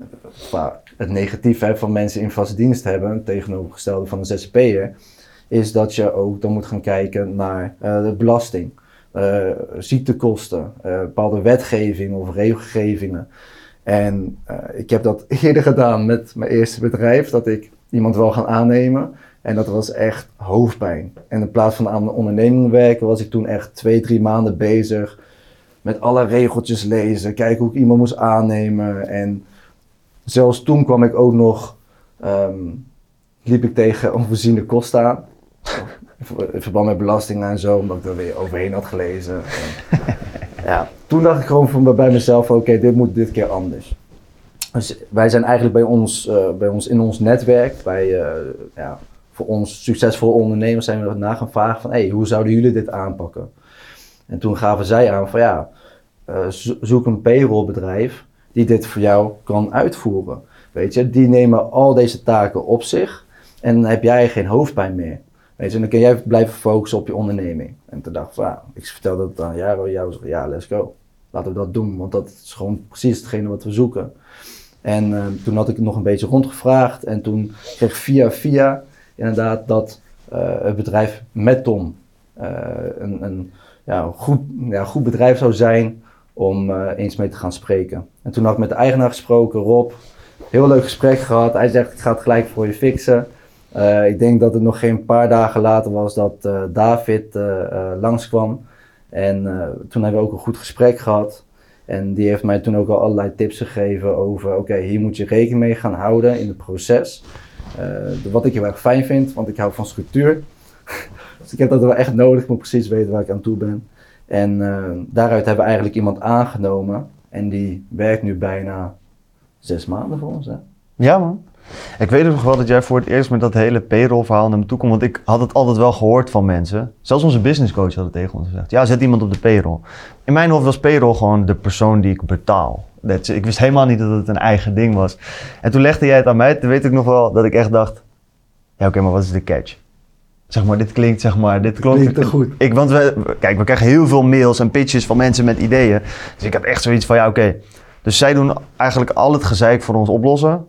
Het negatieve van mensen in vaste dienst hebben, tegenovergestelde van een Z Z P'er, is dat je ook dan moet gaan kijken naar uh, de belasting, uh, ziektekosten, uh, bepaalde wetgeving of regelgevingen. En uh, ik heb dat eerder gedaan met mijn eerste bedrijf, dat ik iemand wil gaan aannemen. En dat was echt hoofdpijn. En in plaats van aan de onderneming werken, was ik toen echt twee, drie maanden bezig met alle regeltjes lezen, kijken hoe ik iemand moest aannemen. En zelfs toen kwam ik ook nog, um, liep ik tegen onvoorziene kosten aan. In verband met belastingen en zo, omdat ik er weer overheen had gelezen. En, ja, toen dacht ik gewoon van bij mezelf, oké, okay, dit moet dit keer anders. Dus wij zijn eigenlijk bij ons, uh, bij ons in ons netwerk, bij uh, ja, voor ons succesvolle ondernemers zijn we na gaan vragen van, hey, hoe zouden jullie dit aanpakken? En toen gaven zij aan van ja, uh, zoek een payrollbedrijf die dit voor jou kan uitvoeren. Weet je, die nemen al deze taken op zich en dan heb jij geen hoofdpijn meer. Weet je, en dan kun jij blijven focussen op je onderneming. En toen dacht ik van, ja, ik vertelde dat aan Jaro, jou zei, ja, let's go. Laten we dat doen, want dat is gewoon precies hetgene wat we zoeken. En uh, toen had ik nog een beetje rondgevraagd en toen kreeg ik via via inderdaad dat uh, het bedrijf met Tom uh, een, een ja, goed, ja, goed bedrijf zou zijn om uh, eens mee te gaan spreken. En toen had ik met de eigenaar gesproken, Rob, heel leuk gesprek gehad. Hij zegt, ik ga het gelijk voor je fixen. Uh, ik denk dat het nog geen paar dagen later was dat uh, David uh, uh, langskwam. En uh, toen hebben we ook een goed gesprek gehad. En die heeft mij toen ook al allerlei tips gegeven over, oké, okay, hier moet je rekening mee gaan houden in het proces. Uh, wat ik heel erg fijn vind, want ik hou van structuur. Dus ik heb dat wel echt nodig, ik moet precies weten waar ik aan toe ben. En uh, daaruit hebben we eigenlijk iemand aangenomen. En die werkt nu bijna zes maanden voor ons. Hè? Ja man. Ik weet nog wel dat jij voor het eerst met dat hele payroll verhaal naar me toe komt. Want ik had het altijd wel gehoord van mensen. Zelfs onze businesscoach had het tegen ons gezegd. Ja, zet iemand op de payroll. In mijn hoofd was payroll gewoon de persoon die ik betaal. Dat, ik wist helemaal niet dat het een eigen ding was. En toen legde jij het aan mij. Toen weet ik nog wel dat ik echt dacht. Ja oké, okay, maar wat is de catch? Zeg maar, dit klinkt, zeg maar, dit klonk klinkt te goed. Ik, want we, kijk, we krijgen heel veel mails en pitches van mensen met ideeën. Dus ik heb echt zoiets van, ja oké. Okay. Dus zij doen eigenlijk al het gezeik voor ons oplossen.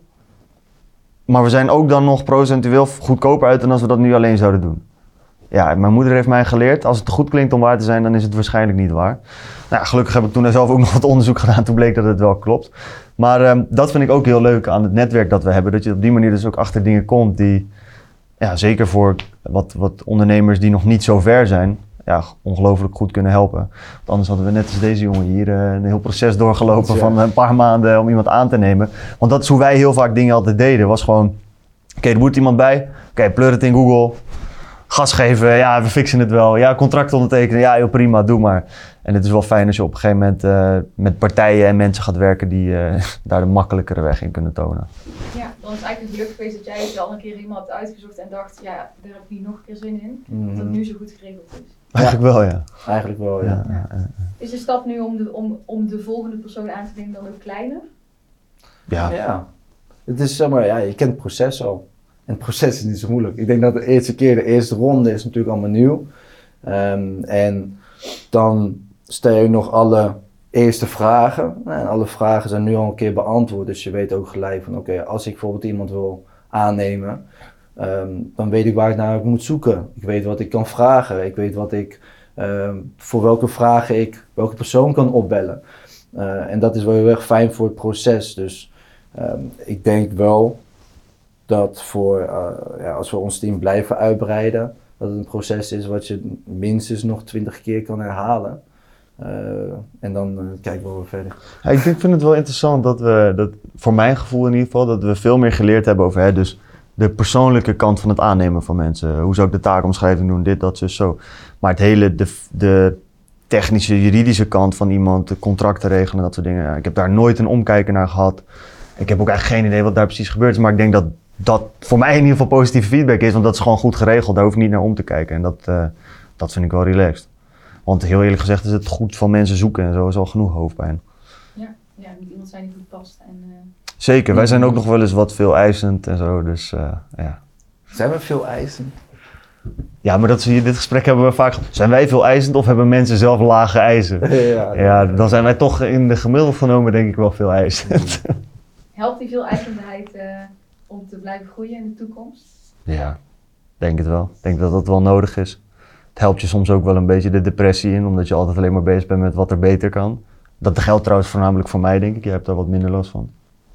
Maar we zijn ook dan nog procentueel goedkoper uit dan als we dat nu alleen zouden doen. Ja, mijn moeder heeft mij geleerd, als het te goed klinkt om waar te zijn, dan is het waarschijnlijk niet waar. Nou ja, gelukkig heb ik toen zelf ook nog wat onderzoek gedaan, toen bleek dat het wel klopt. Maar um, dat vind ik ook heel leuk aan het netwerk dat we hebben. Dat je op die manier dus ook achter dingen komt die, ja, zeker voor wat, wat ondernemers die nog niet zo ver zijn, ja, ongelooflijk goed kunnen helpen. Want anders hadden we net als deze jongen hier uh, een heel proces doorgelopen ja. van een paar maanden om iemand aan te nemen. Want dat is hoe wij heel vaak dingen altijd deden. Was gewoon, oké, okay, er moet iemand bij. Oké, okay, pleur het in Google. Gas geven, ja, we fixen het wel. Ja, contract ondertekenen, ja, heel prima, doe maar. En het is wel fijn als je op een gegeven moment uh, met partijen en mensen gaat werken die uh, daar de makkelijkere weg in kunnen tonen. Ja, dan is het eigenlijk geluk geweest dat jij het al een keer iemand hebt uitgezocht en dacht, ja, daar heb ik niet nog een keer zin in. Mm-hmm. Dat het nu zo goed geregeld is. Eigenlijk wel, ja. Eigenlijk wel, ja. ja, ja, ja. Is de stap nu om de, om, om de volgende persoon aan te nemen dan ook kleiner? Ja. ja. Het is, zeg maar, ja, je kent het proces al. En het proces is niet zo moeilijk. Ik denk dat de eerste keer, de eerste ronde is natuurlijk allemaal nieuw. Um, en dan stel je nog alle eerste vragen. En alle vragen zijn nu al een keer beantwoord. Dus je weet ook gelijk van, oké, okay, als ik bijvoorbeeld iemand wil aannemen, um, dan weet ik waar ik naar moet zoeken. Ik weet wat ik kan vragen. Ik weet wat ik, um, voor welke vragen ik welke persoon kan opbellen. Uh, en dat is wel heel erg fijn voor het proces. Dus um, ik denk wel dat voor, uh, ja, als we ons team blijven uitbreiden, dat het een proces is wat je minstens nog twintig keer kan herhalen. Uh, en dan uh, kijken we wel verder. Ja, ik vind het wel interessant dat we, dat, voor mijn gevoel in ieder geval, dat we veel meer geleerd hebben over hè, dus de persoonlijke kant van het aannemen van mensen. Hoe zou ik de taakomschrijving doen, dit, dat, zus, zo. Maar het hele, de, de technische, juridische kant van iemand, de contracten regelen, dat soort dingen. Ja, ik heb daar nooit een omkijken naar gehad. Ik heb ook eigenlijk geen idee wat daar precies gebeurt is, maar ik denk dat dat voor mij in ieder geval positieve feedback is, want dat is gewoon goed geregeld, daar hoef ik niet naar om te kijken en dat, uh, dat vind ik wel relaxed. Want heel eerlijk gezegd is het goed van mensen zoeken en zo is al genoeg hoofdpijn. Ja, ja, moet iemand zijn die goed past. En, uh... Zeker, wij zijn ook nog wel eens wat veel eisend en zo, dus uh, ja. Zijn we veel eisend? Ja, maar dat is hier, dit gesprek hebben we vaak. Zijn wij veel eisend of hebben mensen zelf lage eisen? Ja, ja, dan zijn wij toch in de gemiddelde genomen denk ik wel veel eisend. Helpt die veel eisendheid uh, om te blijven groeien in de toekomst? Ja, denk het wel. Ik denk dat dat wel nodig is. Het helpt je soms ook wel een beetje de depressie in, omdat je altijd alleen maar bezig bent met wat er beter kan. Dat geldt trouwens voornamelijk voor mij, denk ik. Jij hebt daar wat minder last van.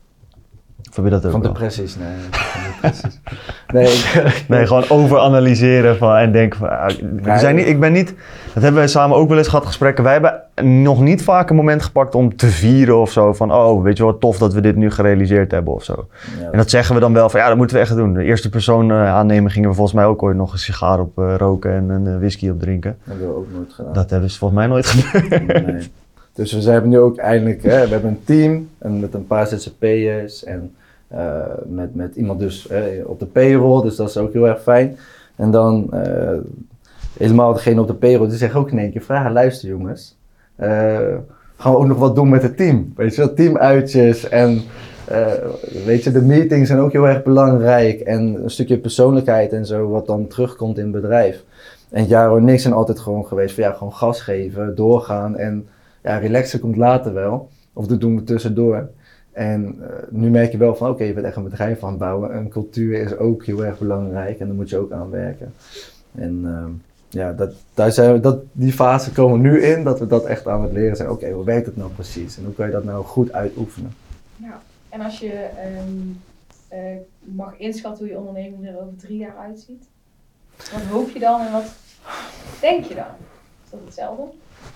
Of heb je dat ook Van wel? depressies, nee. Van depressies. nee, ik, nee, gewoon overanalyseren van, en denken van... Uh, we zijn niet, ik ben niet... Dat hebben wij samen ook wel eens gehad, gesprekken. Wij hebben nog niet vaak een moment gepakt om te vieren of zo. Van, oh, weet je wat tof dat we dit nu gerealiseerd hebben of zo. Ja. En dat zeggen we dan wel van, ja, dat moeten we echt doen. De eerste persoon uh, aannemen gingen we volgens mij ook ooit nog een sigaar op uh, roken en een uh, whisky op drinken. Dat hebben we ook nooit gedaan. Dat hebben ze volgens mij nooit gebeurd. Nee. Dus we hebben nu ook eindelijk, hè, we hebben een team en met een paar Z Z P'ers en uh, met, met iemand dus hè, op de payroll, dus dat is ook heel erg fijn. En dan uh, helemaal degene op de payroll, die zeggen ook in één keer, vragen, luister jongens, uh, gaan we ook nog wat doen met het team? Weet je wel, teamuitjes en uh, weet je, de meetings zijn ook heel erg belangrijk en een stukje persoonlijkheid en zo wat dan terugkomt in het bedrijf. En Jaro en ik zijn altijd gewoon geweest van ja, gewoon gas geven, doorgaan en ja, relaxen komt later wel. Of dat doen we tussendoor. En uh, nu merk je wel van oké, okay, je bent echt een bedrijf aan het bouwen. En cultuur is ook heel erg belangrijk en daar moet je ook aan werken. En uh, ja, dat, daar zijn we, dat, die fase komen we nu in, dat we dat echt aan het leren zijn. Oké, okay, hoe werkt het nou precies? En hoe kan je dat nou goed uitoefenen? Ja, en als je um, uh, mag inschatten hoe je onderneming er over drie jaar uitziet. Wat hoop je dan en wat denk je dan? Is dat hetzelfde?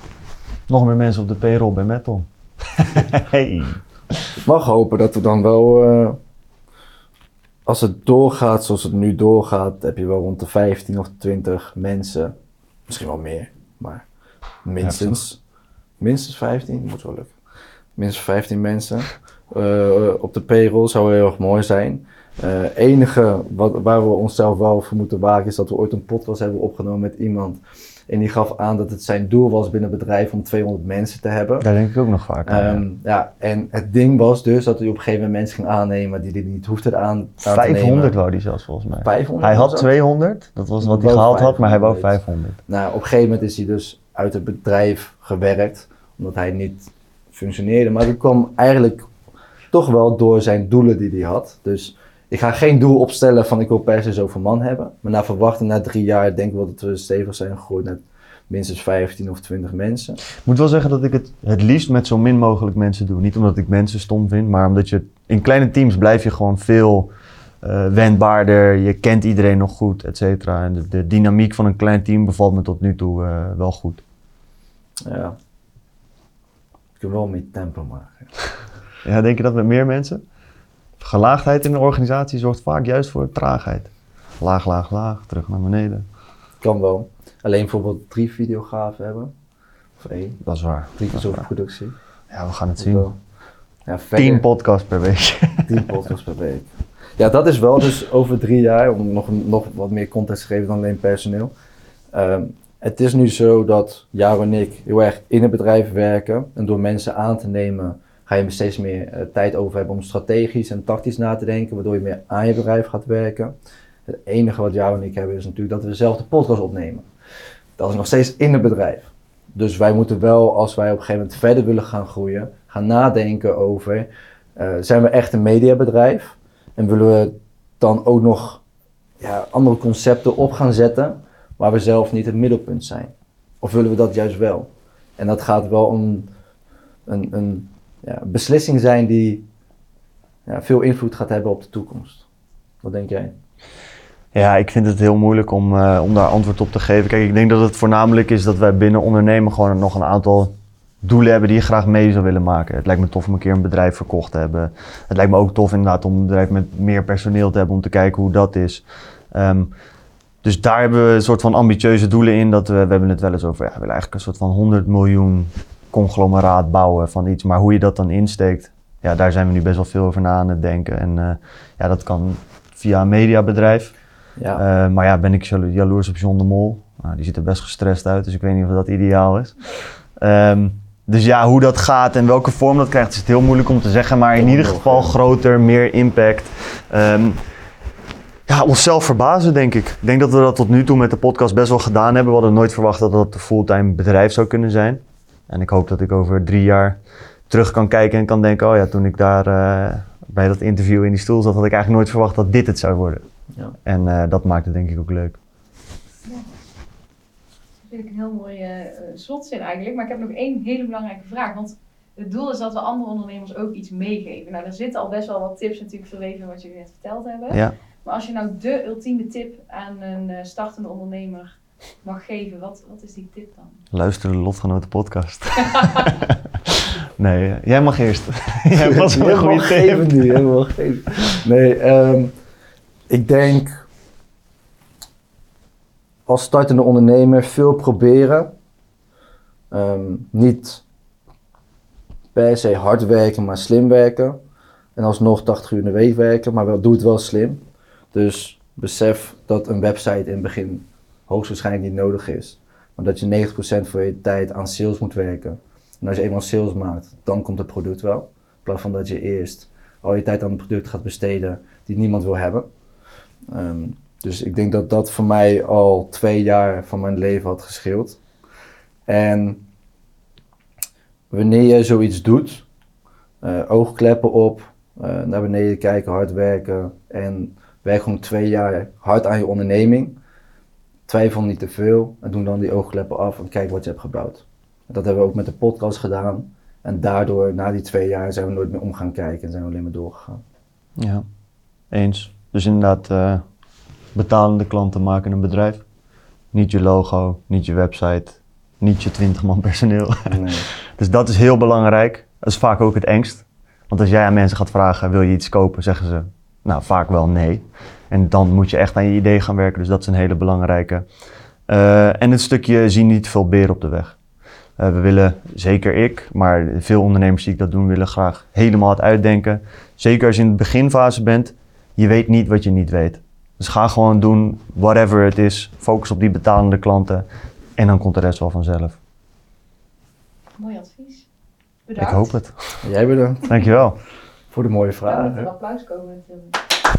Nog meer mensen op de payroll bij Metal. Hey. Ik mag hopen dat we dan wel, uh, als het doorgaat zoals het nu doorgaat, heb je wel rond de vijftien of twintig mensen, misschien wel meer, maar Minstens. Minstens vijftien, moet wel lukken. Minstens vijftien mensen. Uh, op de payroll zou heel erg mooi zijn. Het uh, enige wat, waar we onszelf wel voor moeten waken is dat we ooit een podcast hebben opgenomen met iemand. En die gaf aan dat het zijn doel was binnen het bedrijf om tweehonderd mensen te hebben. Daar denk ik ook nog vaak aan. Um, ja. ja, en het ding was dus dat hij op een gegeven moment mensen ging aannemen die hij niet hoefde aan, aan vijfhonderd wou hij zelfs volgens mij. vijfhonderd Hij had tweehonderd, dat was wat hij gehaald had, maar hij wou vijfhonderd. Nou, op een gegeven moment is hij dus uit het bedrijf gewerkt, omdat hij niet functioneerde. Maar dat kwam eigenlijk toch wel door zijn doelen die hij had. Dus ik ga geen doel opstellen van ik wil per se zoveel man hebben. Maar naar verwachting, na drie jaar denk ik wel dat we stevig zijn gegroeid naar minstens vijftien of twintig mensen. Ik moet wel zeggen dat ik het het liefst met zo min mogelijk mensen doe. Niet omdat ik mensen stom vind, maar omdat je in kleine teams blijf je gewoon veel uh, wendbaarder. Je kent iedereen nog goed, et cetera. En de, de dynamiek van een klein team bevalt me tot nu toe uh, wel goed. Ja. Ik kan wel meer tempo maken. Ja, denk je dat met meer mensen? Gelaagdheid in een organisatie zorgt vaak juist voor traagheid. Laag, laag, laag, terug naar beneden. Kan wel. Alleen bijvoorbeeld drie videografen hebben. Of één. Dat is waar. Drie keer zoveel productie. Ja, we gaan het zien. Ja, verder, Tien podcasts per week. Tien podcasts per week. Ja, dat is wel dus over drie jaar, om nog, nog wat meer context te geven dan alleen personeel. Um, het is nu zo dat Jaro en ik heel erg in het bedrijf werken. En door mensen aan te nemen ga je steeds meer uh, tijd over hebben om strategisch en tactisch na te denken. Waardoor je meer aan je bedrijf gaat werken. Het enige wat Jaro en ik hebben is natuurlijk dat we zelf de podcast opnemen. Dat is nog steeds in het bedrijf. Dus wij moeten wel, als wij op een gegeven moment verder willen gaan groeien, gaan nadenken over, uh, zijn we echt een mediabedrijf? En willen we dan ook nog ja, andere concepten op gaan zetten, waar we zelf niet het middelpunt zijn? Of willen we dat juist wel? En dat gaat wel een, een, een ja, beslissing zijn die ja, veel invloed gaat hebben op de toekomst. Wat denk jij? Ja, ik vind het heel moeilijk om, uh, om daar antwoord op te geven. Kijk, ik denk dat het voornamelijk is dat wij binnen ondernemen gewoon nog een aantal doelen hebben die je graag mee zou willen maken. Het lijkt me tof om een keer een bedrijf verkocht te hebben. Het lijkt me ook tof inderdaad om een bedrijf met meer personeel te hebben om te kijken hoe dat is. Um, dus daar hebben we een soort van ambitieuze doelen in. Dat we, we hebben het wel eens over, ja, we willen eigenlijk een soort van honderd miljoen conglomeraat bouwen van iets. Maar hoe je dat dan insteekt, ja, daar zijn we nu best wel veel over na aan het denken. En uh, ja, dat kan via een mediabedrijf. Ja. Uh, maar ja, ben ik jalo- jaloers op John de Mol. Nou, die ziet er best gestrest uit, dus ik weet niet of dat ideaal is. Um, dus ja, hoe dat gaat en welke vorm dat krijgt, is het heel moeilijk om te zeggen. Maar in ieder geval groter, meer impact. Um, ja, onszelf verbazen, denk ik. Ik denk dat we dat tot nu toe met de podcast best wel gedaan hebben. We hadden nooit verwacht dat dat een fulltime bedrijf zou kunnen zijn. En ik hoop dat ik over drie jaar terug kan kijken en kan denken, oh ja, toen ik daar uh, bij dat interview in die stoel zat, had ik eigenlijk nooit verwacht dat dit het zou worden. Ja. En uh, dat maakt het denk ik ook leuk. Ja. Dat vind ik een heel mooie uh, slotzin eigenlijk. Maar ik heb nog één hele belangrijke vraag. Want het doel is dat we andere ondernemers ook iets meegeven. Nou, er zitten al best wel wat tips natuurlijk verweven wat jullie net verteld hebben. Ja. Maar als je nou de ultieme tip aan een uh, startende ondernemer mag geven, wat, wat is die tip dan? Luister de Lotgenoten podcast. Nee, jij mag eerst. Jij was wel een goede tip. Nu, jij mag geven. Nee, um, ik denk als startende ondernemer veel proberen. Um, niet per se hard werken, maar slim werken. En alsnog tachtig uur in de week werken, maar wel, doe het wel slim. Dus besef dat een website in het begin hoogstwaarschijnlijk niet nodig is. Maar dat je negentig procent van je tijd aan sales moet werken. En als je eenmaal sales maakt, dan komt het product wel. In plaats van dat je eerst al je tijd aan een product gaat besteden die niemand wil hebben. Um, dus ik denk dat dat voor mij al twee jaar van mijn leven had gescheeld. En wanneer je zoiets doet, uh, oogkleppen op, uh, naar beneden kijken, hard werken en werk gewoon twee jaar hard aan je onderneming. Twijfel niet te veel en doe dan die oogkleppen af en kijk wat je hebt gebouwd. Dat hebben we ook met de podcast gedaan. En daardoor, na die twee jaar, zijn we nooit meer om gaan kijken en zijn we alleen maar doorgegaan. Ja, eens. Dus inderdaad, uh, betalende klanten maken een bedrijf. Niet je logo, niet je website, niet je twintig man personeel. Nee. Dus dat is heel belangrijk. Dat is vaak ook het engst. Want als jij aan mensen gaat vragen, wil je iets kopen, zeggen ze nou vaak wel nee. En dan moet je echt aan je idee gaan werken. Dus dat is een hele belangrijke. Uh, en het stukje zie niet veel beer op de weg. Uh, we willen, zeker ik, maar veel ondernemers die ik dat doen, willen graag helemaal het uitdenken. Zeker als je in de beginfase bent, je weet niet wat je niet weet. Dus ga gewoon doen, whatever het is. Focus op die betalende klanten en dan komt de rest wel vanzelf. Mooi advies. Bedankt. Ik hoop het. Jij bedankt Dankjewel. voor de mooie Ja, moet vragen. een applaus komen natuurlijk.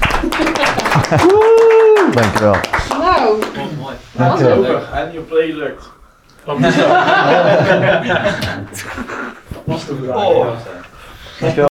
Dankjewel. Nou, Oh, mooi. dat was Dankjewel. het. Over. En je play lukt. Dat was toch Oh. wel.